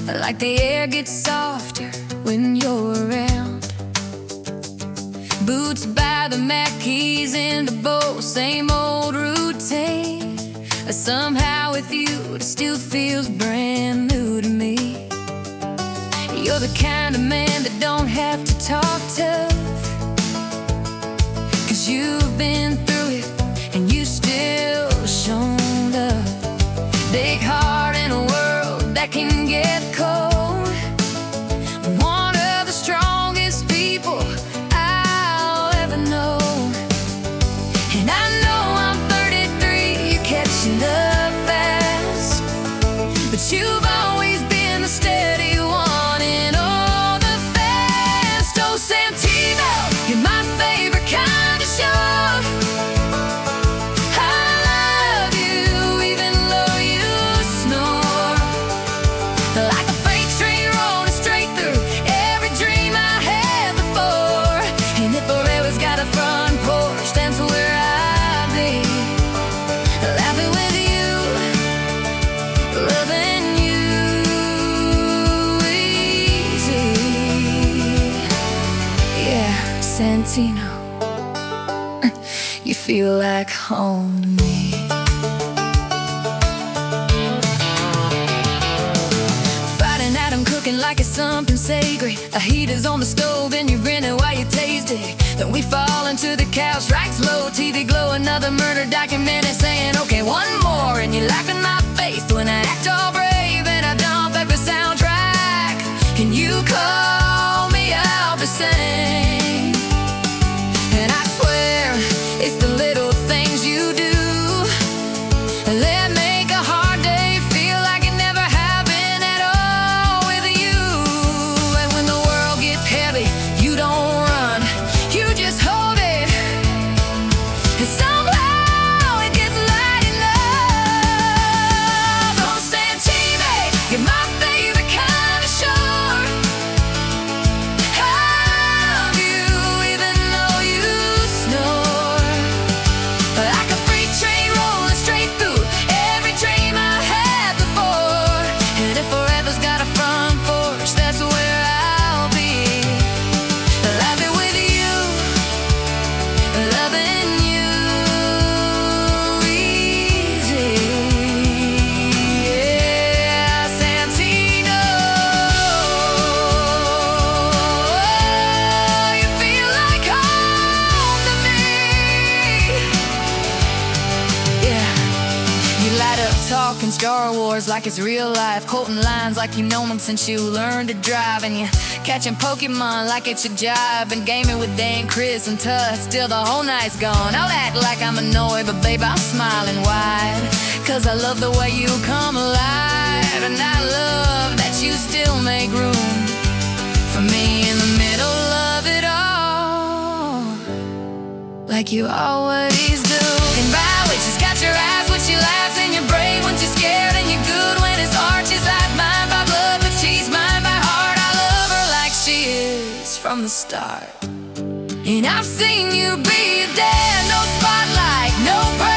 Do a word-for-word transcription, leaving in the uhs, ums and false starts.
like the air gets softer when you're around. Boots by the Mackeys in the bowl, same old routine. Somehow with you it still feels brand new to me. You're the kind of man that don't have to talk tough, 'cause you've been through it and you still shown up. Big heart in a world that can get cold. One of the strongest people I'll ever know. And I know I'm thirty-three, you're catching up fast, but you've always been the steady one in all the fast. Oh, Santino, you're my favorite kind of show. Santino, you feel like home to me. Friday night I'm cooking like it's something sacred. A heater's on the stove and you're grinning while you taste it. Then we fall into the couch, right slow, T V glow, another murder documentary saying, okay, one more, and you laugh in my face when I act all brave and I dump every soundtrack, and you call me out to sing. And I swear it's the little things you do that make a hard day feel like it never happened at all with you. And when the world gets heavy, you don't run, you just hold it, and somehow it gets light enough. Oh, Santino, you're my favorite kind of shore. Talking Star Wars like it's real life, quoting lines like you know them since you learned to drive, and you catching Pokemon like it's your job, and gaming with Dan, Chris, and Tuss till the whole night's gone. I'll act like I'm annoyed, but babe, I'm smiling wide, 'cause I love the way you come alive, and I love that you still make room for me in the middle of it all, like you always do. And by which she's got your eyes when she laughs, and you're brave when she's scared, and you're good when it's hard. She's like mine by blood, but she's mine by heart. I love her like she is from the start. And I've seen you be a dad, no spotlight, no praise.